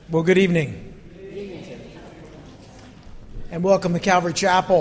Well, good evening. And welcome to Calvary Chapel.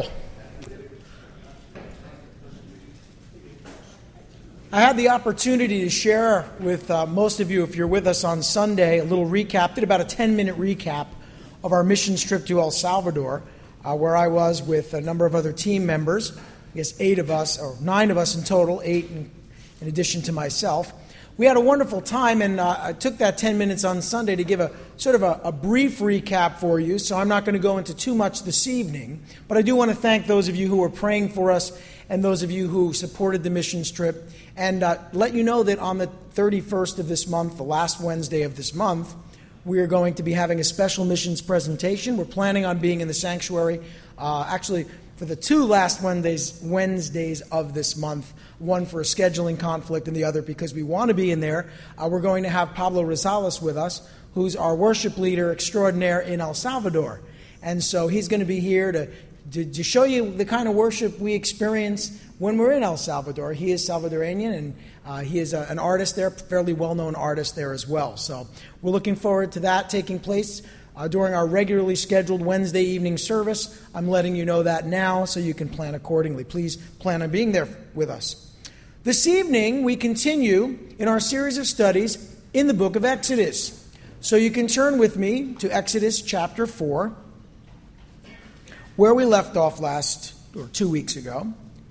I had the opportunity to share with most of you, if you're with us on Sunday, a little recap, did about a 10-minute recap of our missions trip to El Salvador, where I was with a number of other team members, I guess 8 of us, or 9 of us in total, 8 in addition to myself. We had a wonderful time, and I took that 10 minutes on Sunday to give a sort of a brief recap for you, so I'm not going to go into too much this evening. But I do want to thank those of you who were praying for us and those of you who supported the missions trip, and let you know that on the 31st of this month, the last Wednesday of this month, we are going to be having a special missions presentation. We're planning on being in the sanctuary, actually, for the 2 last Wednesdays of this month, one for a scheduling conflict and the other because we want to be in there. We're going to have Pablo Rosales with us, who's our worship leader extraordinaire in El Salvador. And so he's going to be here to show you the kind of worship we experience when we're in El Salvador. He is Salvadorian, and he is an artist there, fairly well-known artist there as well. So we're looking forward to that taking place during our regularly scheduled Wednesday evening service. I'm letting you know that now so you can plan accordingly. Please plan on being there with us. This evening, we continue in our series of studies in the book of Exodus. So you can turn with me to Exodus chapter 4, where we left off 2 weeks ago.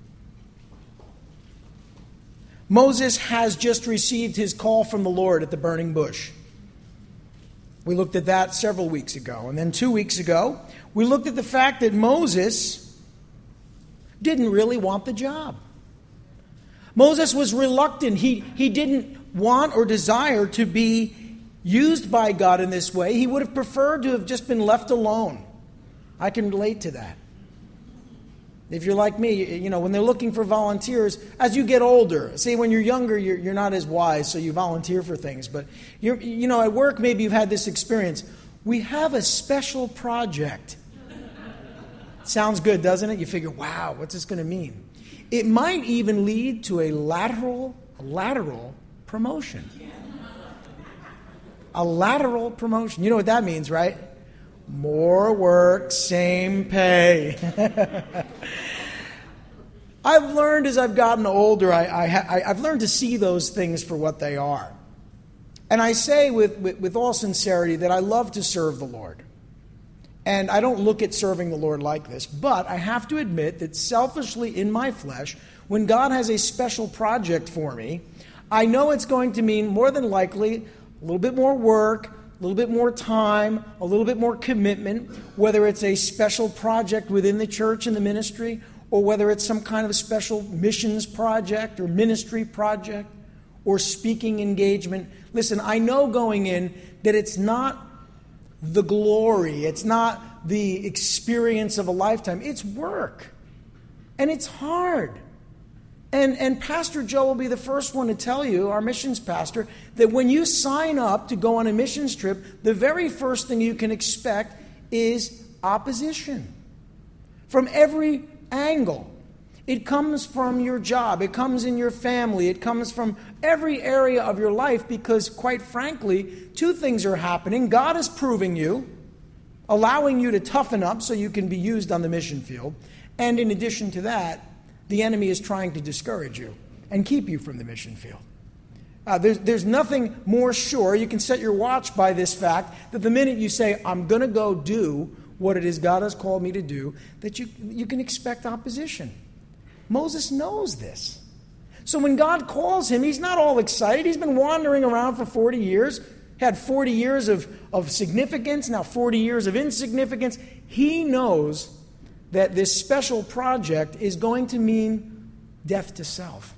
Moses has just received his call from the Lord at the burning bush. We looked at that several weeks ago. And then 2 weeks ago, we looked at the fact that Moses didn't really want the job. Moses was reluctant. He didn't want or desire to be used by God in this way. He would have preferred to have just been left alone. I can relate to that. If you're like me, when they're looking for volunteers, as you get older, say when you're younger, you're not as wise, so you volunteer for things. But, at work, maybe you've had this experience. We have a special project. Sounds good, doesn't it? You figure, wow, what's this going to mean? It might even lead to a lateral promotion. A lateral promotion. You know what that means, right? More work, same pay. I've learned as I've gotten older, I've learned to see those things for what they are. And I say with all sincerity that I love to serve the Lord. And I don't look at serving the Lord like this, but I have to admit that selfishly in my flesh, when God has a special project for me, I know it's going to mean more than likely a little bit more work, a little bit more time, a little bit more commitment, whether it's a special project within the church and the ministry, or whether it's some kind of special missions project or ministry project or speaking engagement. Listen, I know going in that it's not the glory, it's not the experience of a lifetime. It's work. And it's hard. And Pastor Joe will be the first one to tell you, our missions pastor, that when you sign up to go on a missions trip, the very first thing you can expect is opposition. From every angle. It comes from your job. It comes in your family. It comes from every area of your life because, quite frankly, 2 things are happening. God is proving you, allowing you to toughen up so you can be used on the mission field. And in addition to that, the enemy is trying to discourage you and keep you from the mission field. There's nothing more sure. You can set your watch by this fact that the minute you say, I'm going to go do what it is God has called me to do, that you can expect opposition. Moses knows this. So when God calls him, he's not all excited. He's been wandering around for 40 years, had 40 years of significance, now 40 years of insignificance. He knows that this special project is going to mean death to self.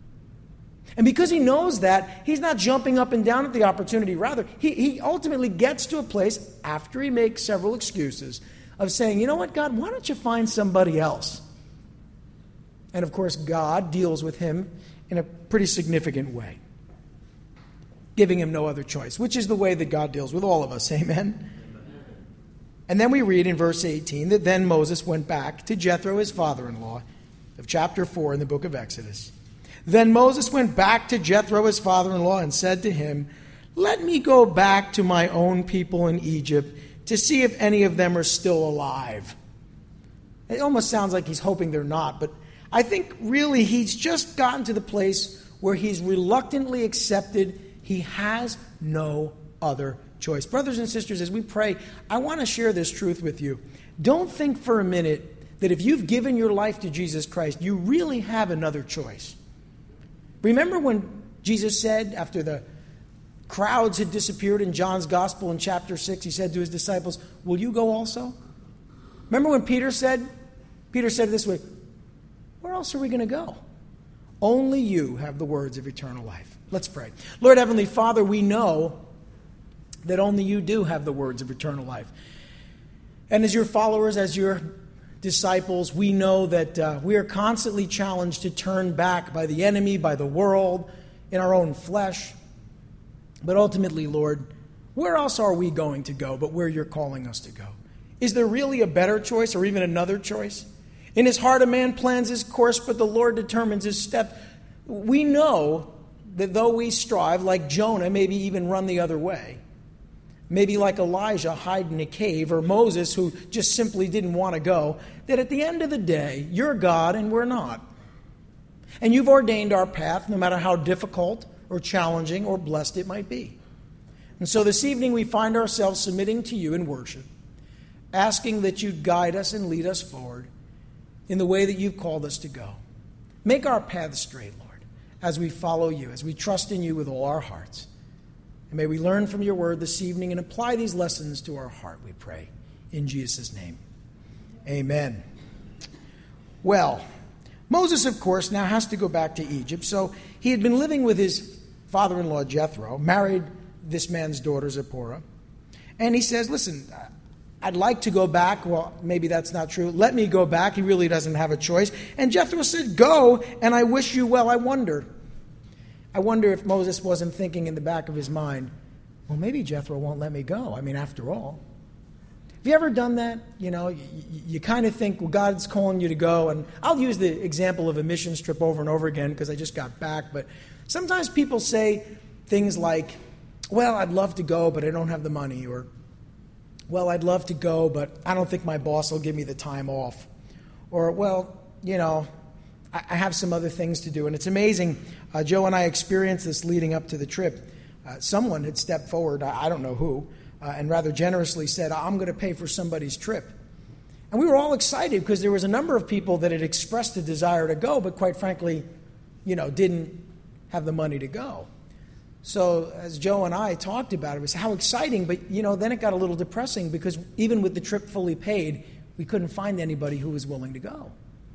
And because he knows that, he's not jumping up and down at the opportunity. Rather, he ultimately gets to a place, after he makes several excuses, of saying, you know what, God, why don't you find somebody else? And of course, God deals with him in a pretty significant way, giving him no other choice, which is the way that God deals with all of us. Amen? And then we read in verse 18 that then Moses went back to Jethro, his father-in-law, of chapter 4 in the book of Exodus. Then Moses went back to Jethro, his father-in-law, and said to him, let me go back to my own people in Egypt to see if any of them are still alive. It almost sounds like he's hoping they're not, but I think really he's just gotten to the place where he's reluctantly accepted he has no other choice. Brothers and sisters, as we pray, I want to share this truth with you. Don't think for a minute that if you've given your life to Jesus Christ, you really have another choice. Remember when Jesus said, after the crowds had disappeared in John's Gospel in chapter 6, he said to his disciples, will you go also? Remember when Peter said it this way, where else are we going to go? Only you have the words of eternal life. Let's pray. Lord Heavenly Father, we know that only you do have the words of eternal life. And as your followers, as your disciples, we know that we are constantly challenged to turn back by the enemy, by the world, in our own flesh. But ultimately, Lord, where else are we going to go but where you're calling us to go? Is there really a better choice or even another choice? In his heart, a man plans his course, but the Lord determines his step. We know that though we strive, like Jonah, maybe even run the other way, maybe like Elijah, hide in a cave, or Moses, who just simply didn't want to go, that at the end of the day, you're God and we're not. And you've ordained our path, no matter how difficult or challenging or blessed it might be. And so this evening we find ourselves submitting to you in worship, asking that you guide us and lead us forward in the way that you've called us to go. Make our path straight, Lord, as we follow you, as we trust in you with all our hearts. And may we learn from your word this evening and apply these lessons to our heart, we pray. In Jesus' name, amen. Well, Moses, of course, now has to go back to Egypt. So he had been living with his father-in-law, Jethro, married this man's daughter, Zipporah. And he says, listen, I'd like to go back. Well, maybe that's not true. Let me go back. He really doesn't have a choice. And Jethro said, go, and I wish you well. I wonder if Moses wasn't thinking in the back of his mind, well, maybe Jethro won't let me go. I mean, after all. Have you ever done that? You know, you kind of think, well, God's calling you to go. And I'll use the example of a missions trip over and over again because I just got back. But sometimes people say things like, well, I'd love to go, but I don't have the money. Or, well, I'd love to go, but I don't think my boss will give me the time off. Or, well, you know, I have some other things to do. And it's amazing. Joe and I experienced this leading up to the trip. Someone had stepped forward, I don't know who, and rather generously said, I'm going to pay for somebody's trip. And we were all excited because there was a number of people that had expressed a desire to go, but quite frankly, you know, didn't have the money to go. So as Joe and I talked about it, was how exciting, but, you know, then it got a little depressing because even with the trip fully paid, we couldn't find anybody who was willing to go.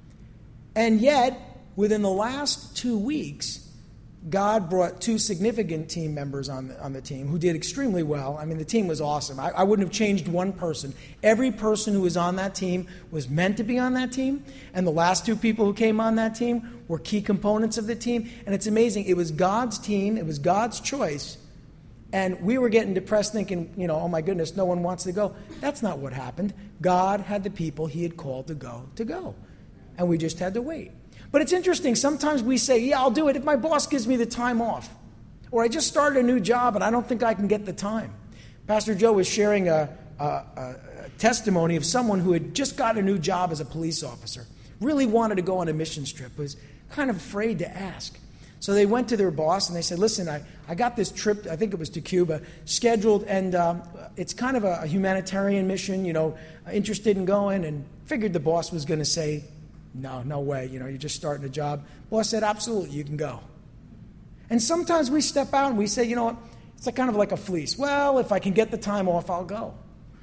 And yet, within the last 2 weeks, God brought 2 significant team members on the team who did extremely well. I mean, the team was awesome. I wouldn't have changed one person. Every person who was on that team was meant to be on that team. And the last 2 people who came on that team were key components of the team. And it's amazing. It was God's team. It was God's choice. And we were getting depressed thinking, you know, oh my goodness, no one wants to go. That's not what happened. God had the people he had called to go. And we just had to wait. But it's interesting. Sometimes we say, yeah, I'll do it if my boss gives me the time off. Or I just started a new job and I don't think I can get the time. Pastor Joe was sharing a testimony of someone who had just got a new job as a police officer. Really wanted to go on a missions trip. Was kind of afraid to ask. So they went to their boss and they said, listen, I got this trip, I think it was to Cuba, scheduled. And it's kind of a humanitarian mission, you know, interested in going. And figured the boss was going to say, no way, you know, you're just starting a job. Boss said, absolutely, you can go. And sometimes we step out and we say, you know what, it's kind of like a fleece. Well, if I can get the time off, I'll go.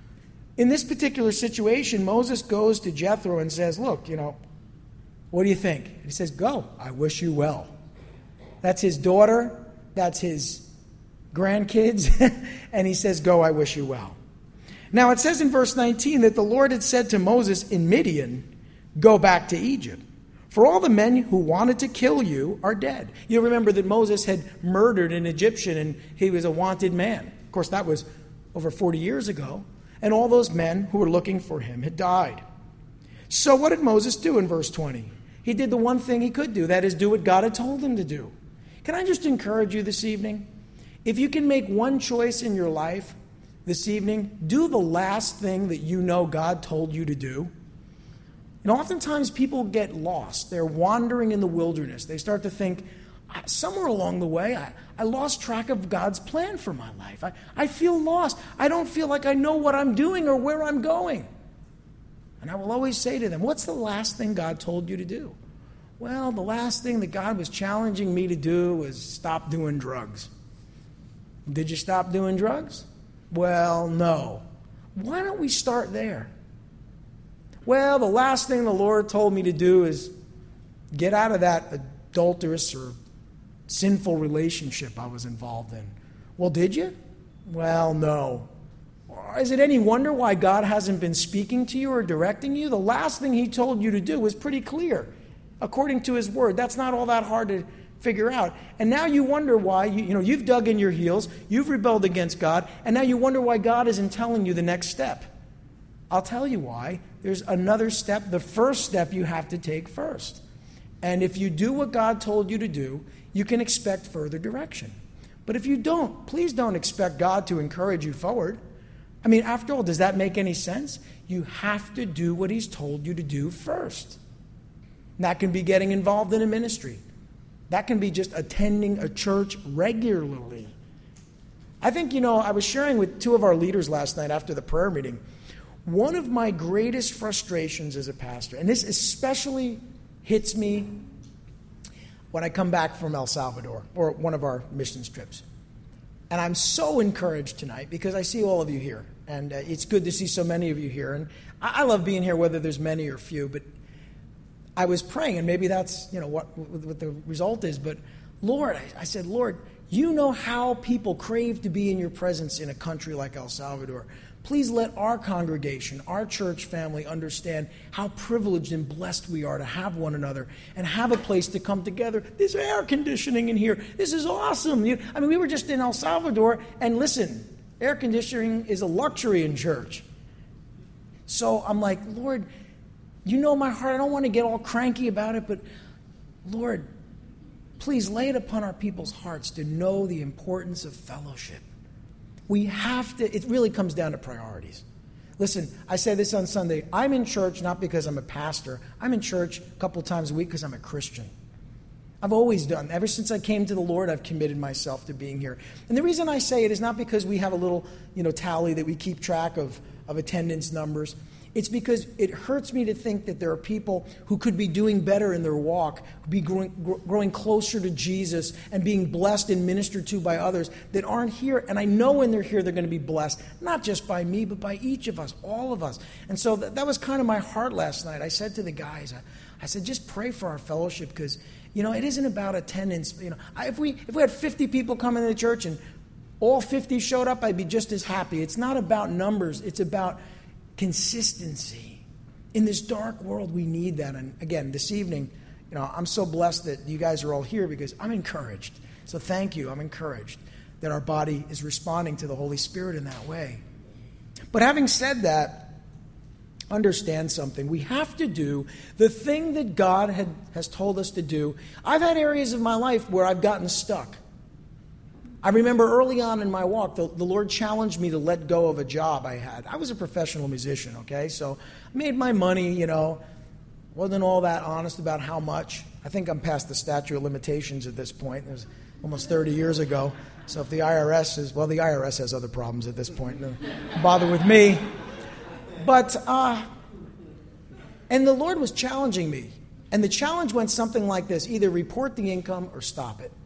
In this particular situation, Moses goes to Jethro and says, look, you know, what do you think? And he says, go, I wish you well. That's his daughter, that's his grandkids, and he says, go, I wish you well. Now it says in verse 19 that the Lord had said to Moses in Midian, go back to Egypt, for all the men who wanted to kill you are dead. You remember that Moses had murdered an Egyptian and he was a wanted man. Of course, that was over 40 years ago. And all those men who were looking for him had died. So what did Moses do in verse 20? He did the one thing he could do, that is, do what God had told him to do. Can I just encourage you this evening? If you can make one choice in your life this evening, do the last thing that you know God told you to do. And oftentimes people get lost. They're wandering in the wilderness. They start to think, somewhere along the way, I lost track of God's plan for my life. I feel lost. I don't feel like I know what I'm doing or where I'm going. And I will always say to them, what's the last thing God told you to do? Well, the last thing that God was challenging me to do was stop doing drugs. Did you stop doing drugs? Well, no. Why don't we start there? Well, the last thing the Lord told me to do is get out of that adulterous or sinful relationship I was involved in. Well, did you? Well, no. Is it any wonder why God hasn't been speaking to you or directing you? The last thing he told you to do was pretty clear. According to his word, that's not all that hard to figure out. And now you wonder why, you've dug in your heels, you've rebelled against God, and now you wonder why God isn't telling you the next step. I'll tell you why. There's another step, the first step you have to take first. And if you do what God told you to do, you can expect further direction. But if you don't, please don't expect God to encourage you forward. I mean, after all, does that make any sense? You have to do what he's told you to do first. And that can be getting involved in a ministry. That can be just attending a church regularly. I think, I was sharing with two of our leaders last night after the prayer meeting. One of my greatest frustrations as a pastor, and this especially hits me when I come back from El Salvador or one of our missions trips. And I'm so encouraged tonight because I see all of you here. And it's good to see so many of you here. And I love being here, whether there's many or few. But I was praying, and maybe that's what the result is. But Lord, I said, Lord, you know how people crave to be in your presence in a country like El Salvador. Please let our congregation, our church family understand how privileged and blessed we are to have one another and have a place to come together. There's air conditioning in here. This is awesome. We were just in El Salvador, and listen, air conditioning is a luxury in church. So I'm like, Lord, you know my heart. I don't want to get all cranky about it, but Lord, please lay it upon our people's hearts to know the importance of fellowship. We have to, it really comes down to priorities. Listen, I say this on Sunday. I'm in church not because I'm a pastor. I'm in church a couple times a week because I'm a Christian. I've always done. Ever since I came to the Lord, I've committed myself to being here. And the reason I say it is not because we have a little, tally that we keep track of attendance numbers. It's because it hurts me to think that there are people who could be doing better in their walk, be growing closer to Jesus and being blessed and ministered to by others that aren't here. And I know when they're here, they're going to be blessed, not just by me, but by each of us, all of us. And so that was kind of my heart last night. I said to the guys, I said, just pray for our fellowship because, it isn't about attendance. If we had 50 people coming to the church and all 50 showed up, I'd be just as happy. It's not about numbers. It's about consistency. In this dark world, we need that. And again, this evening, I'm so blessed that you guys are all here because I'm encouraged. So thank you. I'm encouraged that our body is responding to the Holy Spirit in that way. But having said that, understand something. We have to do the thing that God has told us to do. I've had areas of my life where I've gotten stuck. I remember early on in my walk, the Lord challenged me to let go of a job I had. I was a professional musician, okay? So I made my money, wasn't all that honest about how much. I think I'm past the statute of limitations at this point. It was almost 30 years ago. So if the IRS the IRS has other problems at this point. Don't bother with me. But, and the Lord was challenging me. And the challenge went something like this: either report the income or stop it.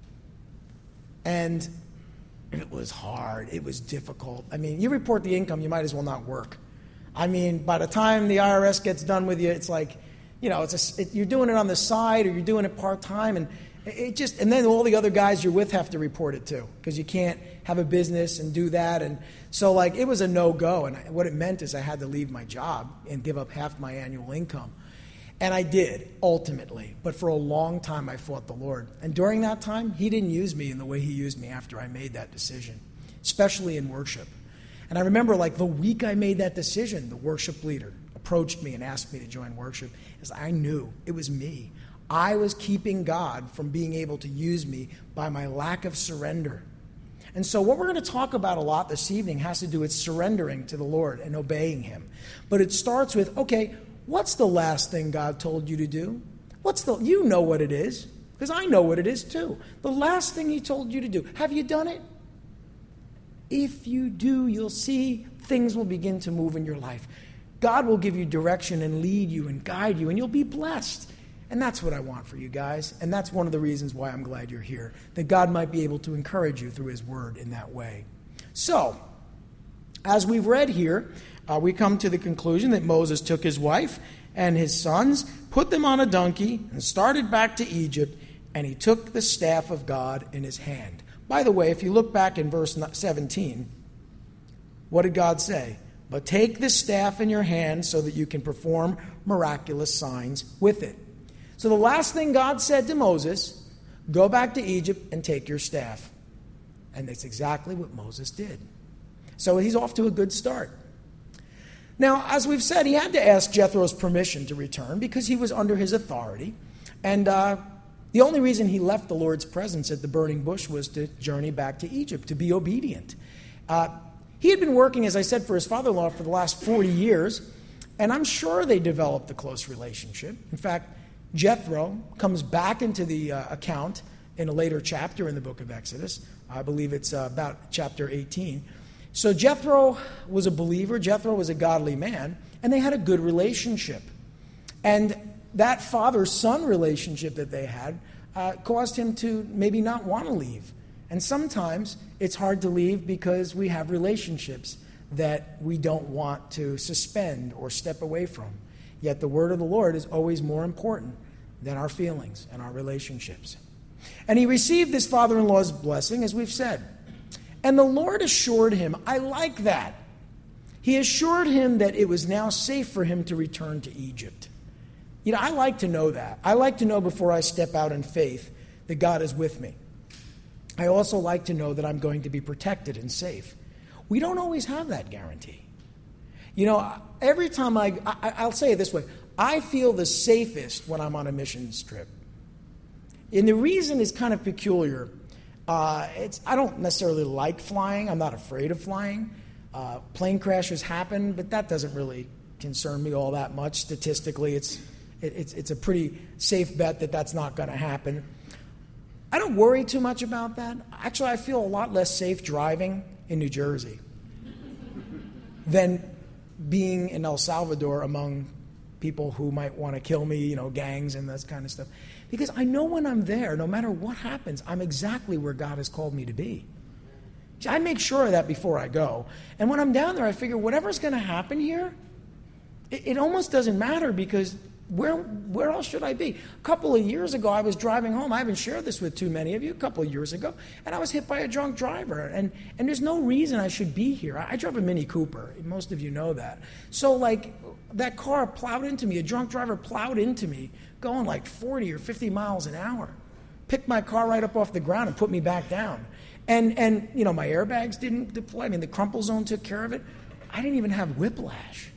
And it was hard. It was difficult. You report the income, you might as well not work. By the time the IRS gets done with you, it's like, you're doing it on the side or you're doing it part-time. And and then all the other guys you're with have to report it too, because you can't have a business and do that. And so it was a no-go. And what it meant is I had to leave my job and give up half my annual income. And I did, ultimately. But for a long time, I fought the Lord. And during that time, he didn't use me in the way he used me after I made that decision, especially in worship. And I remember, the week I made that decision, the worship leader approached me and asked me to join worship, as I knew it was me. I was keeping God from being able to use me by my lack of surrender. And so what we're going to talk about a lot this evening has to do with surrendering to the Lord and obeying him. But it starts with, okay, what's the last thing God told you to do? You know what it is, because I know what it is too. The last thing he told you to do. Have you done it? If you do, you'll see things will begin to move in your life. God will give you direction and lead you and guide you, and you'll be blessed. And that's what I want for you guys. And that's one of the reasons why I'm glad you're here, that God might be able to encourage you through his word in that way. So, as we've read here, we come to the conclusion that Moses took his wife and his sons, put them on a donkey, and started back to Egypt, and he took the staff of God in his hand. By the way, if you look back in verse 17, what did God say? But take the staff in your hand so that you can perform miraculous signs with it. So the last thing God said to Moses, go back to Egypt and take your staff. And that's exactly what Moses did. So he's off to a good start. Now, as we've said, he had to ask Jethro's permission to return because he was under his authority. And the only reason he left the Lord's presence at the burning bush was to journey back to Egypt, to be obedient. He had been working, as I said, for his father-in-law for the last 40 years, and I'm sure they developed a close relationship. In fact, Jethro comes back into the account in a later chapter in the book of Exodus. I believe it's about chapter 18. So Jethro was a believer. Jethro was a godly man, and they had a good relationship. And that father-son relationship that they had caused him to maybe not want to leave. And sometimes it's hard to leave because we have relationships that we don't want to suspend or step away from. Yet the word of the Lord is always more important than our feelings and our relationships. And he received his father-in-law's blessing, as we've said. And the Lord assured him, I like that. He assured him that it was now safe for him to return to Egypt. You know, I like to know that. I like to know before I step out in faith that God is with me. I also like to know that I'm going to be protected and safe. We don't always have that guarantee. You know, every time I'll say it this way, I feel the safest when I'm on a missions trip. And the reason is kind of peculiar. I don't necessarily like flying. I'm not afraid of flying. Plane crashes happen, but that doesn't really concern me all that much. Statistically, it's a pretty safe bet that that's not going to happen. I don't worry too much about that. Actually, I feel a lot less safe driving in New Jersey than being in El Salvador among people who might want to kill me, you know, gangs and that kind of stuff. Because I know when I'm there, no matter what happens, I'm exactly where God has called me to be. I make sure of that before I go. And when I'm down there, I figure whatever's going to happen here, it almost doesn't matter because where else should I be? A couple of years ago, I was driving home. I haven't shared this with too many of you. A couple of years ago, and I was hit by a drunk driver. And there's no reason I should be here. I drive a Mini Cooper. Most of you know that. So, like, that car plowed into me. A drunk driver plowed into me, going like 40 or 50 miles an hour. Picked my car right up off the ground and put me back down. And you know, my airbags didn't deploy. I mean, the crumple zone took care of it. I didn't even have whiplash.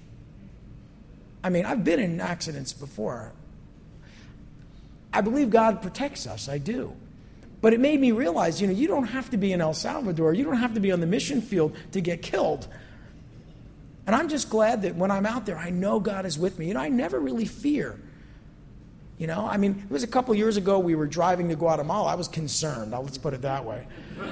I mean, I've been in accidents before. I believe God protects us. I do. But it made me realize, you know, you don't have to be in El Salvador. You don't have to be on the mission field to get killed. And I'm just glad that when I'm out there, I know God is with me. You know, I never really fear. You know, I mean, it was a couple years ago we were driving to Guatemala. I was concerned. Let's put it that way.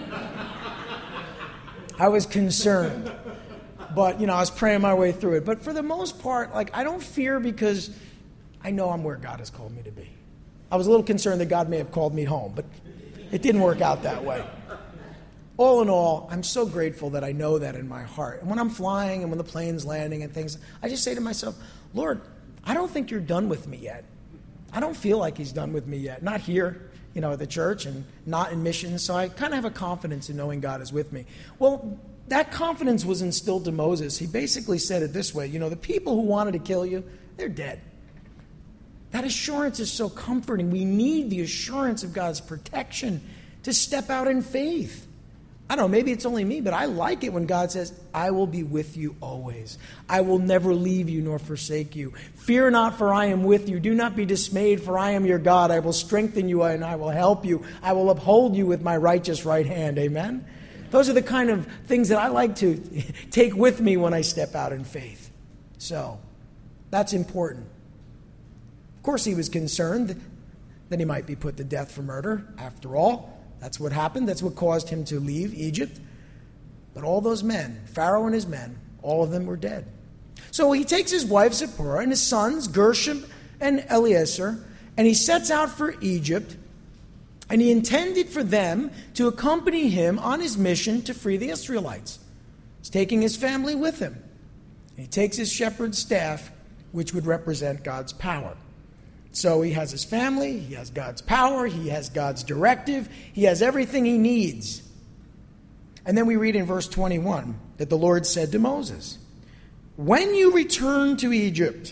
I was concerned. But, you know, I was praying my way through it. But for the most part, like, I don't fear because I know I'm where God has called me to be. I was a little concerned that God may have called me home, but it didn't work out that way. All in all, I'm so grateful that I know that in my heart. And when I'm flying and when the plane's landing and things, I just say to myself, Lord, I don't think you're done with me yet. I don't feel like he's done with me yet. Not here, you know, at the church and not in missions. So I kind of have a confidence in knowing God is with me. Well, that confidence was instilled to Moses. He basically said it this way, you know, the people who wanted to kill you, they're dead. That assurance is so comforting. We need the assurance of God's protection to step out in faith. I don't know, maybe it's only me, but I like it when God says, I will be with you always. I will never leave you nor forsake you. Fear not, for I am with you. Do not be dismayed, for I am your God. I will strengthen you and I will help you. I will uphold you with my righteous right hand. Amen? Those are the kind of things that I like to take with me when I step out in faith. So, that's important. Of course, he was concerned that he might be put to death for murder. After all, that's what happened. That's what caused him to leave Egypt. But all those men, Pharaoh and his men, all of them were dead. So he takes his wife Zipporah and his sons, Gershom and Eliezer, and he sets out for Egypt. And he intended for them to accompany him on his mission to free the Israelites. He's taking his family with him. And he takes his shepherd's staff, which would represent God's power. So he has his family, he has God's power, he has God's directive, he has everything he needs. And then we read in verse 21 that the Lord said to Moses, "When you return to Egypt,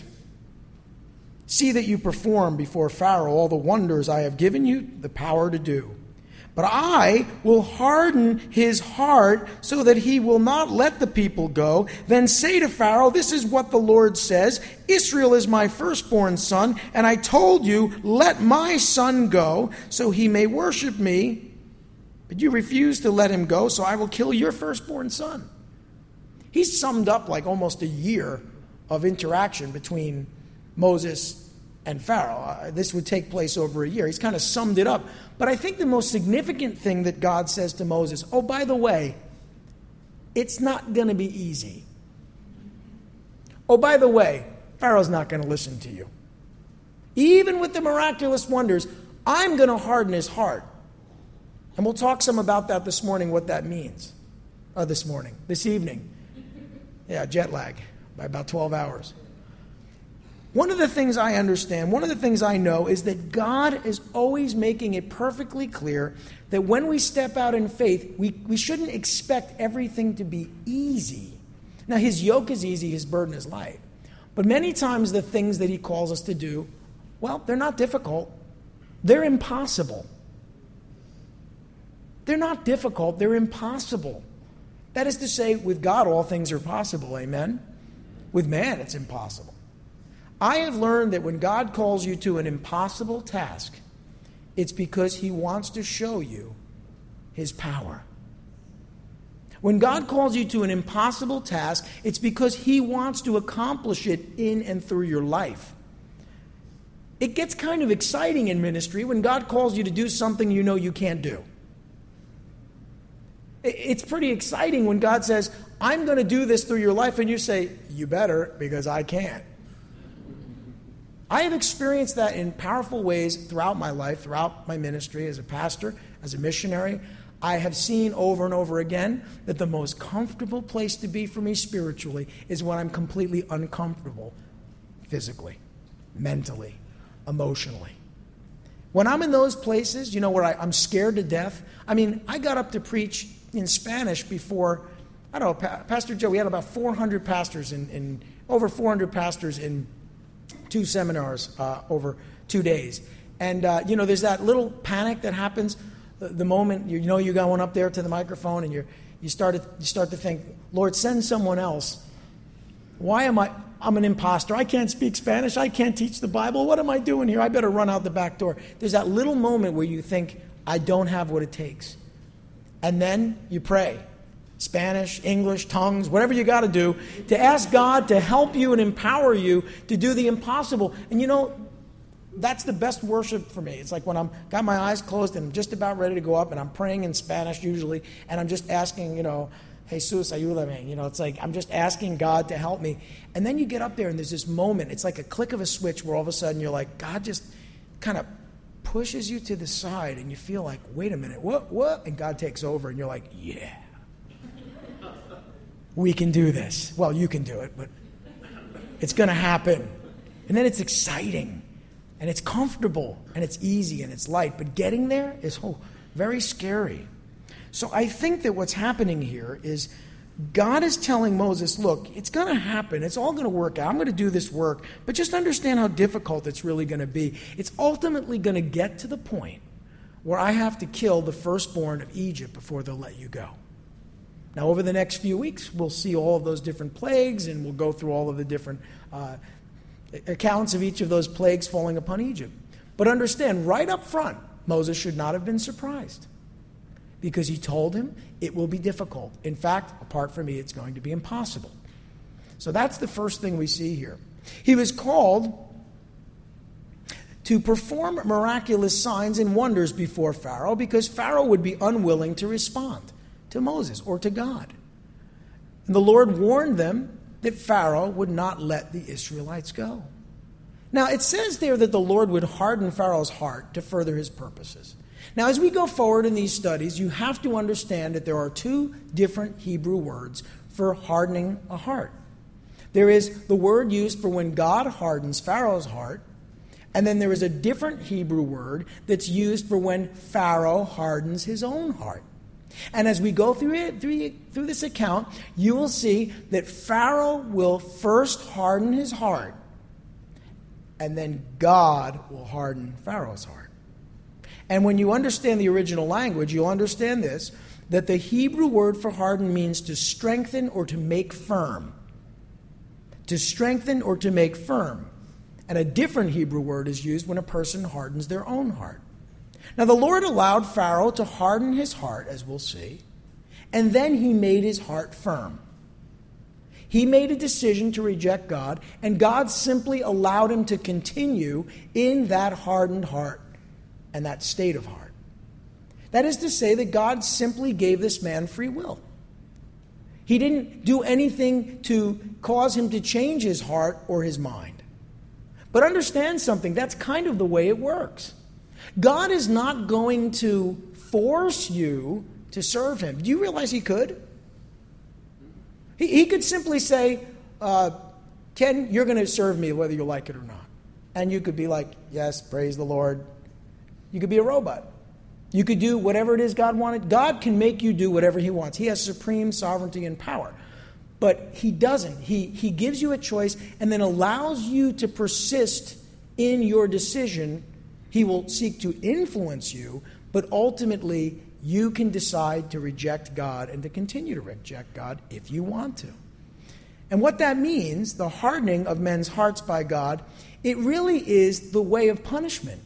see that you perform before Pharaoh all the wonders I have given you the power to do. But I will harden his heart so that he will not let the people go. Then say to Pharaoh, this is what the Lord says, Israel is my firstborn son, and I told you, let my son go so he may worship me. But you refuse to let him go, so I will kill your firstborn son." He's summed up like almost a year of interaction between Moses and Pharaoh. This would take place over a year. He's kind of summed it up. But I think the most significant thing that God says to Moses, oh, by the way, it's not going to be easy. Oh, by the way, Pharaoh's not going to listen to you. Even with the miraculous wonders, I'm going to harden his heart. And we'll talk some about that this morning, what that means. This evening. Yeah, jet lag by about 12 hours. One of the things I understand, one of the things I know is that God is always making it perfectly clear that when we step out in faith, we shouldn't expect everything to be easy. Now, his yoke is easy, his burden is light. But many times the things that he calls us to do, well, they're not difficult. They're impossible. They're not difficult, they're impossible. That is to say, with God, all things are possible, amen? With man, it's impossible. I have learned that when God calls you to an impossible task, it's because he wants to show you his power. When God calls you to an impossible task, it's because he wants to accomplish it in and through your life. It gets kind of exciting in ministry when God calls you to do something you know you can't do. It's pretty exciting when God says, I'm going to do this through your life, and you say, you better, because I can't. I have experienced that in powerful ways throughout my life, throughout my ministry as a pastor, as a missionary. I have seen over and over again that the most comfortable place to be for me spiritually is when I'm completely uncomfortable physically, mentally, emotionally. When I'm in those places, where I'm scared to death. I mean, I got up to preach in Spanish before, I don't know, Pastor Joe, we had about 400 pastors over 400 pastors in 2 seminars over 2 days. And, there's that little panic that happens the moment you're going up there to the microphone and you start to think, Lord, send someone else. Why am I'm an imposter. I can't speak Spanish. I can't teach the Bible. What am I doing here? I better run out the back door. There's that little moment where you think, I don't have what it takes. And then you pray. Spanish, English, tongues, whatever you got to do to ask God to help you and empower you to do the impossible. And that's the best worship for me. It's like when I'm got my eyes closed and I'm just about ready to go up and I'm praying in Spanish usually, and I'm just asking, Jesus, ayúdame. It's like I'm just asking God to help me. And then you get up there and there's this moment. It's like a click of a switch where all of a sudden you're like, God just kind of pushes you to the side and you feel like, wait a minute, what? And God takes over and you're like, yeah. We can do this. Well, you can do it, but it's going to happen. And then it's exciting, and it's comfortable, and it's easy, and it's light. But getting there is very scary. So I think that what's happening here is God is telling Moses, look, it's going to happen. It's all going to work out. I'm going to do this work. But just understand how difficult it's really going to be. It's ultimately going to get to the point where I have to kill the firstborn of Egypt before they'll let you go. Now, over the next few weeks, we'll see all of those different plagues, and we'll go through all of the different accounts of each of those plagues falling upon Egypt. But understand, right up front, Moses should not have been surprised. because he told him it will be difficult. In fact, apart from me, it's going to be impossible. So that's the first thing we see here. He was called to perform miraculous signs and wonders before Pharaoh because Pharaoh would be unwilling to respond to Moses or to God. And the Lord warned them that Pharaoh would not let the Israelites go. Now, it says there that the Lord would harden Pharaoh's heart to further his purposes. Now, as we go forward in these studies, you have to understand that there are two different Hebrew words for hardening a heart. There is the word used for when God hardens Pharaoh's heart, and then there is a different Hebrew word that's used for when Pharaoh hardens his own heart. And as we go through this account, you will see that Pharaoh will first harden his heart, and then God will harden Pharaoh's heart. And when you understand the original language, you'll understand this, that the Hebrew word for harden means to strengthen or to make firm. To strengthen or to make firm. And a different Hebrew word is used when a person hardens their own heart. Now the Lord allowed Pharaoh to harden his heart, as we'll see, and then he made his heart firm. He made a decision to reject God, and God simply allowed him to continue in that hardened heart and that state of heart. That is to say that God simply gave this man free will. He didn't do anything to cause him to change his heart or his mind. But understand something, that's kind of the way it works. God is not going to force you to serve him. Do you realize he could? He could simply say, Ken, you're going to serve me whether you like it or not. And you could be like, yes, praise the Lord. You could be a robot. You could do whatever it is God wanted. God can make you do whatever he wants. He has supreme sovereignty and power. But he doesn't. He gives you a choice and then allows you to persist in your decision. He will seek to influence you, but ultimately you can decide to reject God and to continue to reject God if you want to. And what that means, the hardening of men's hearts by God, it really is the way of punishment.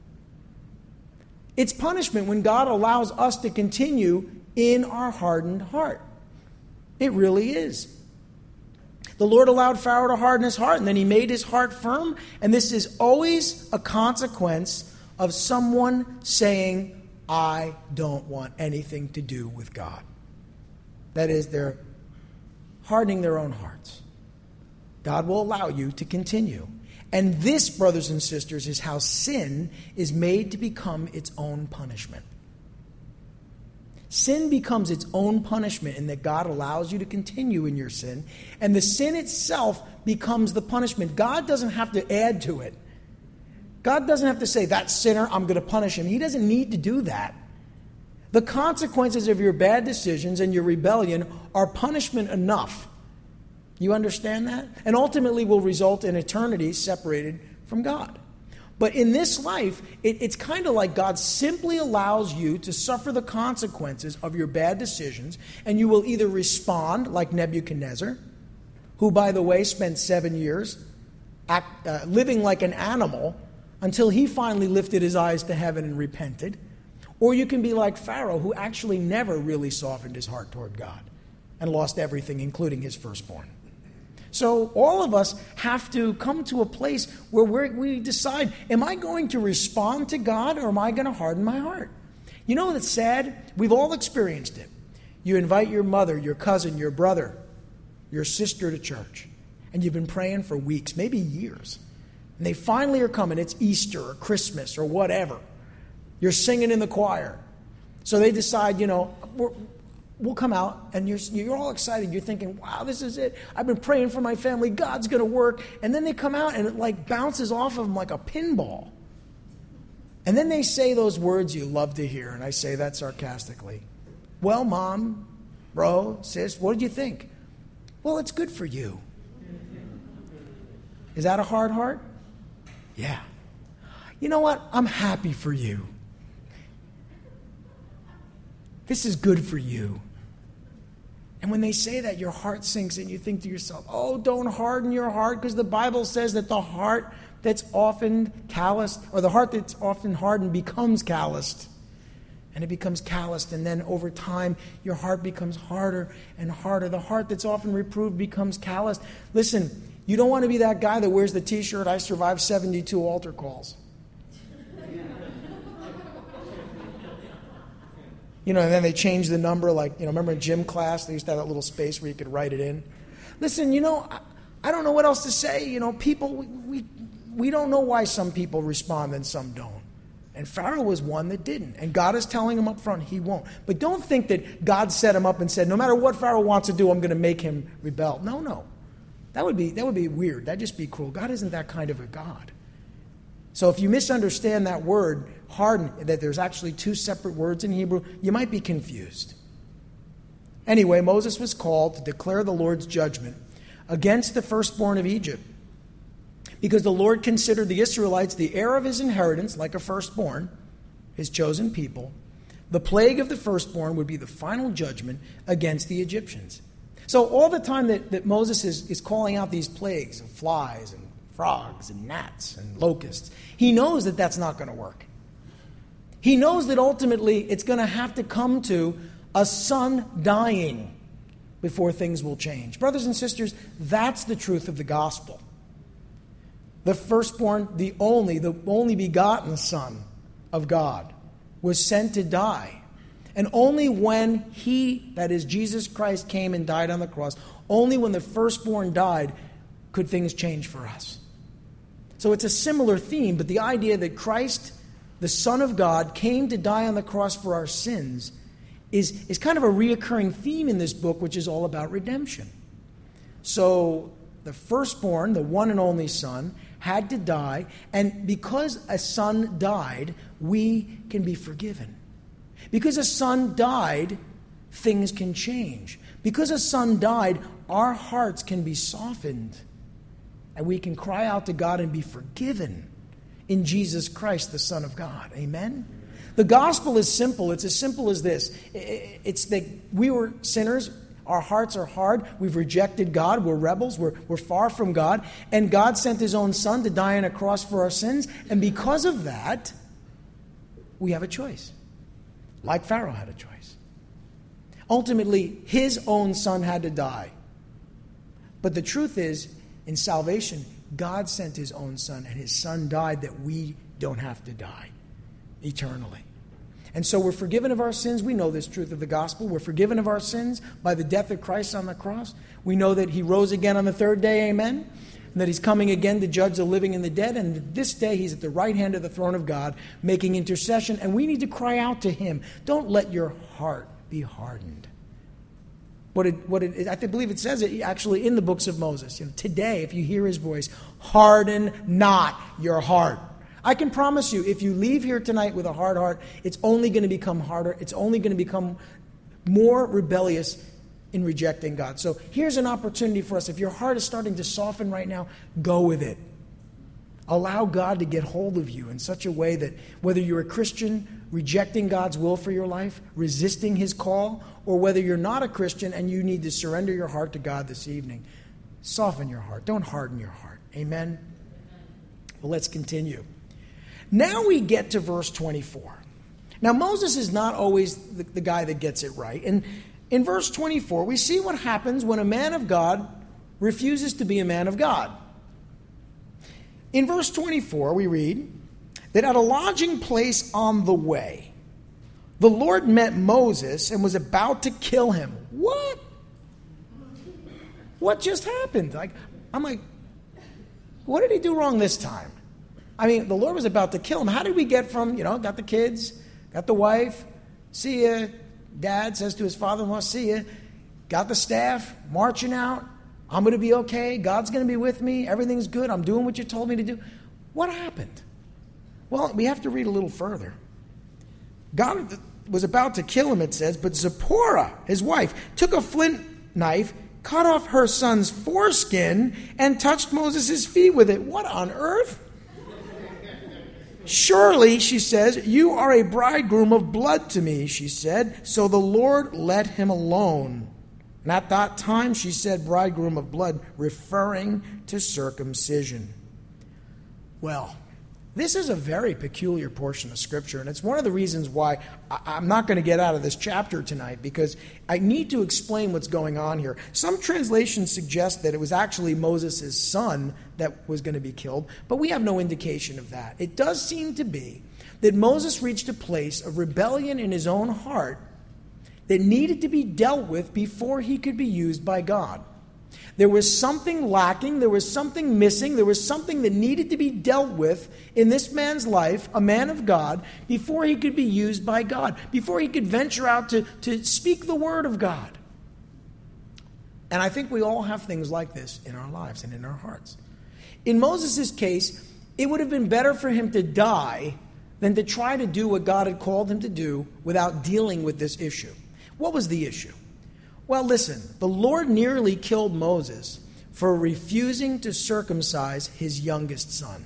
It's punishment when God allows us to continue in our hardened heart. It really is. The Lord allowed Pharaoh to harden his heart, and then he made his heart firm. And this is always a consequence of someone saying, I don't want anything to do with God. That is, they're hardening their own hearts. God will allow you to continue. And this, brothers and sisters, is how sin is made to become its own punishment. Sin becomes its own punishment in that God allows you to continue in your sin. And the sin itself becomes the punishment. God doesn't have to add to it. God doesn't have to say, that sinner, I'm going to punish him. He doesn't need to do that. The consequences of your bad decisions and your rebellion are punishment enough. You understand that? And ultimately will result in eternity separated from God. But in this life, it's kind of like God simply allows you to suffer the consequences of your bad decisions, and you will either respond like Nebuchadnezzar, who, by the way, spent 7 years living like an animal until he finally lifted his eyes to heaven and repented, or you can be like Pharaoh, who actually never really softened his heart toward God and lost everything, including his firstborn. So all of us have to come to a place where we decide, am I going to respond to God or am I going to harden my heart? You know what's sad? We've all experienced it. You invite your mother, your cousin, your brother, your sister to church, and you've been praying for weeks, maybe years. And they finally are coming. It's Easter or Christmas or whatever. You're singing in the choir. So they decide, we'll come out, and you're all excited. You're thinking, wow, this is it. I've been praying for my family. God's going to work. And then they come out, and it bounces off of them like a pinball. And then they say those words you love to hear, and I say that sarcastically. Well, mom, bro, sis, what did you think? Well, it's good for you. Is that a hard heart? Yeah. You know what? I'm happy for you. This is good for you. And when they say that, your heart sinks in. You think to yourself, oh, don't harden your heart, because the Bible says that the heart that's often calloused, or the heart that's often hardened becomes calloused. And it becomes calloused, and then over time, your heart becomes harder and harder. The heart that's often reproved becomes calloused. Listen, you don't want to be that guy that wears the t-shirt, "I survived 72 altar calls." And then they change the number, remember in gym class, they used to have that little space where you could write it in. Listen, I don't know what else to say. People, we don't know why some people respond and some don't. And Pharaoh was one that didn't. And God is telling him up front he won't. But don't think that God set him up and said, no matter what Pharaoh wants to do, I'm going to make him rebel. No. That would be weird. That'd just be cruel. God isn't that kind of a God. So if you misunderstand that word, harden, that there's actually two separate words in Hebrew, you might be confused. Anyway, Moses was called to declare the Lord's judgment against the firstborn of Egypt, because the Lord considered the Israelites the heir of his inheritance, like a firstborn, his chosen people. The plague of the firstborn would be the final judgment against the Egyptians. So all the time that Moses is calling out these plagues of flies and frogs and gnats and locusts, he knows that that's not going to work. He knows that ultimately it's going to have to come to a son dying before things will change. Brothers and sisters, that's the truth of the gospel. The firstborn, the only begotten Son of God, was sent to die. And only when he, that is Jesus Christ, came and died on the cross, only when the firstborn died could things change for us. So it's a similar theme, but the idea that Christ, the Son of God, came to die on the cross for our sins is kind of a reoccurring theme in this book, which is all about redemption. So the firstborn, the one and only Son, had to die, and because a son died, we can be forgiven. Because a son died, things can change. Because a son died, our hearts can be softened, and we can cry out to God and be forgiven in Jesus Christ, the Son of God. Amen? The gospel is simple. It's as simple as this. It's that we were sinners. Our hearts are hard. We've rejected God. We're rebels. We're far from God. And God sent his own Son to die on a cross for our sins. And because of that, we have a choice. Like Pharaoh had a choice. Ultimately, his own Son had to die. But the truth is, in salvation, God sent his own Son, and his Son died that we don't have to die eternally. And so we're forgiven of our sins. We know this truth of the gospel. We're forgiven of our sins by the death of Christ on the cross. We know that he rose again on the third day, amen? And that he's coming again to judge the living and the dead. And this day he's at the right hand of the throne of God making intercession. And we need to cry out to him. Don't let your heart be hardened. I believe it says it actually in the books of Moses. Today, if you hear his voice, harden not your heart. I can promise you, if you leave here tonight with a hard heart, it's only going to become harder. It's only going to become more rebellious in rejecting God. So here's an opportunity for us. If your heart is starting to soften right now, go with it. Allow God to get hold of you in such a way that whether you're a Christian rejecting God's will for your life, resisting his call, or whether you're not a Christian and you need to surrender your heart to God this evening, soften your heart. Don't harden your heart. Amen? Well, let's continue. Now we get to verse 24. Now, Moses is not always the guy that gets it right. And in verse 24, we see what happens when a man of God refuses to be a man of God. In verse 24, we read that at a lodging place on the way, the Lord met Moses and was about to kill him. What? What just happened? I'm like, what did he do wrong this time? I mean, the Lord was about to kill him. How did we get from, got the kids, got the wife, see ya, dad says to his father-in-law, see ya, got the staff, marching out, I'm going to be okay, God's going to be with me, everything's good, I'm doing what you told me to do. What happened? Well, we have to read a little further. God was about to kill him, it says, but Zipporah, his wife, took a flint knife, cut off her son's foreskin, and touched Moses' feet with it. What on earth? Surely, she says, you are a bridegroom of blood to me, she said. So the Lord let him alone. And at that time, she said, bridegroom of blood, referring to circumcision. Well, This is a very peculiar portion of Scripture, and it's one of the reasons why I'm not going to get out of this chapter tonight, because I need to explain what's going on here. Some translations suggest that it was actually Moses' son that was going to be killed, but we have no indication of that. It does seem to be that Moses reached a place of rebellion in his own heart that needed to be dealt with before he could be used by God. There was something lacking, there was something missing, there was something that needed to be dealt with in this man's life, a man of God, before he could be used by God, before he could venture out to speak the word of God. And I think we all have things like this in our lives and in our hearts. In Moses' case, it would have been better for him to die than to try to do what God had called him to do without dealing with this issue. What was the issue? Well, listen, the Lord nearly killed Moses for refusing to circumcise his youngest son.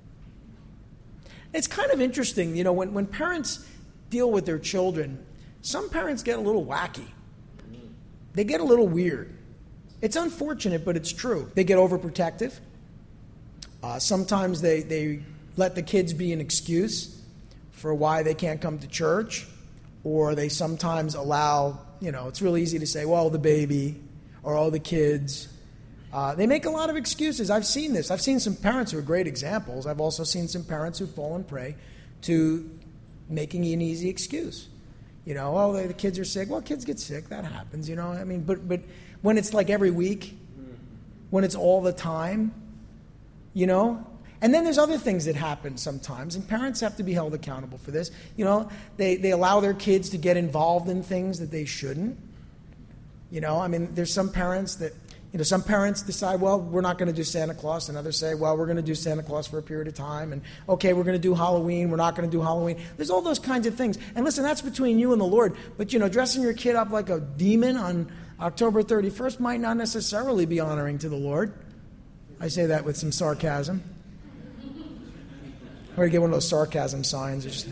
It's kind of interesting, when parents deal with their children, some parents get a little wacky. They get a little weird. It's unfortunate, but it's true. They get overprotective. Sometimes they let the kids be an excuse for why they can't come to church, or they sometimes allow, it's really easy to say, well, the baby, or the kids. They make a lot of excuses. I've seen this. I've seen some parents who are great examples. I've also seen some parents who fall and prey to making an easy excuse. The kids are sick. Well, kids get sick. That happens, But when it's like every week, when it's all the time, And then there's other things that happen sometimes, and parents have to be held accountable for this. They allow their kids to get involved in things that they shouldn't. There's some parents that, some parents decide, well, we're not going to do Santa Claus, and others say, well, we're going to do Santa Claus for a period of time, and okay, we're going to do Halloween, we're not going to do Halloween. There's all those kinds of things. And listen, that's between you and the Lord, but dressing your kid up like a demon on October 31st might not necessarily be honoring to the Lord. I say that with some sarcasm. I'm going to get one of those sarcasm signs.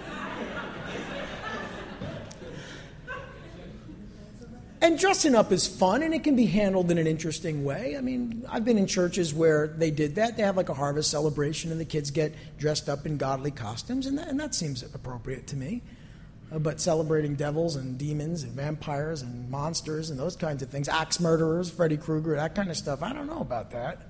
And dressing up is fun, and it can be handled in an interesting way. I've been in churches where they did that. They have like a harvest celebration, and the kids get dressed up in godly costumes, and that seems appropriate to me. But celebrating devils and demons and vampires and monsters and those kinds of things, axe murderers, Freddy Krueger, that kind of stuff, I don't know about that.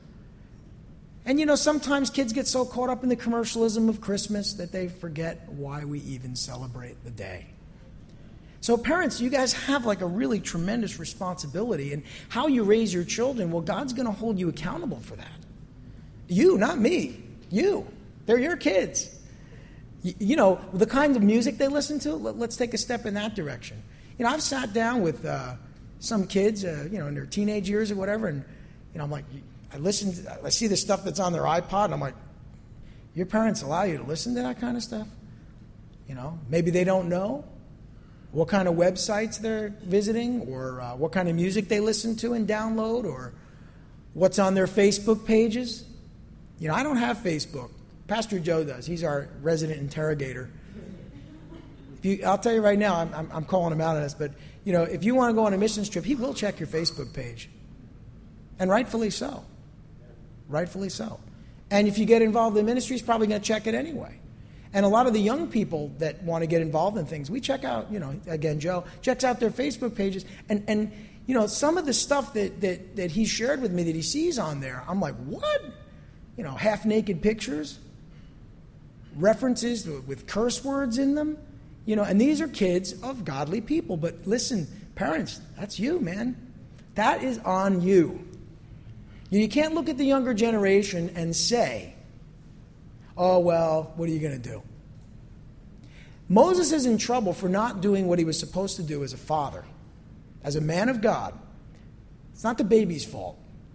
And sometimes kids get so caught up in the commercialism of Christmas that they forget why we even celebrate the day. So parents, you guys have like a really tremendous responsibility in how you raise your children. Well, God's going to hold you accountable for that. You, not me. You. They're your kids. The kind of music they listen to, let's take a step in that direction. I've sat down with some kids, in their teenage years or whatever, and I'm like, I see the stuff that's on their iPod, and I'm like, your parents allow you to listen to that kind of stuff? Maybe they don't know what kind of websites they're visiting, or what kind of music they listen to and download, or what's on their Facebook pages. I don't have Facebook. Pastor Joe does. He's our resident interrogator. I'll tell you right now, I'm calling him out on this, but if you want to go on a missions trip, he will check your Facebook page. And rightfully so. Rightfully so. And if you get involved in ministry, he's probably going to check it anyway. And a lot of the young people that want to get involved in things, we check out, again, Joe checks out their Facebook pages. And some of the stuff that he shared with me that he sees on there, I'm like, what? Half-naked pictures, references with curse words in them. And these are kids of godly people. But listen, parents, that's you, man. That is on you. You can't look at the younger generation and say, oh, well, what are you going to do? Moses is in trouble for not doing what he was supposed to do as a father, as a man of God. It's not the baby's fault.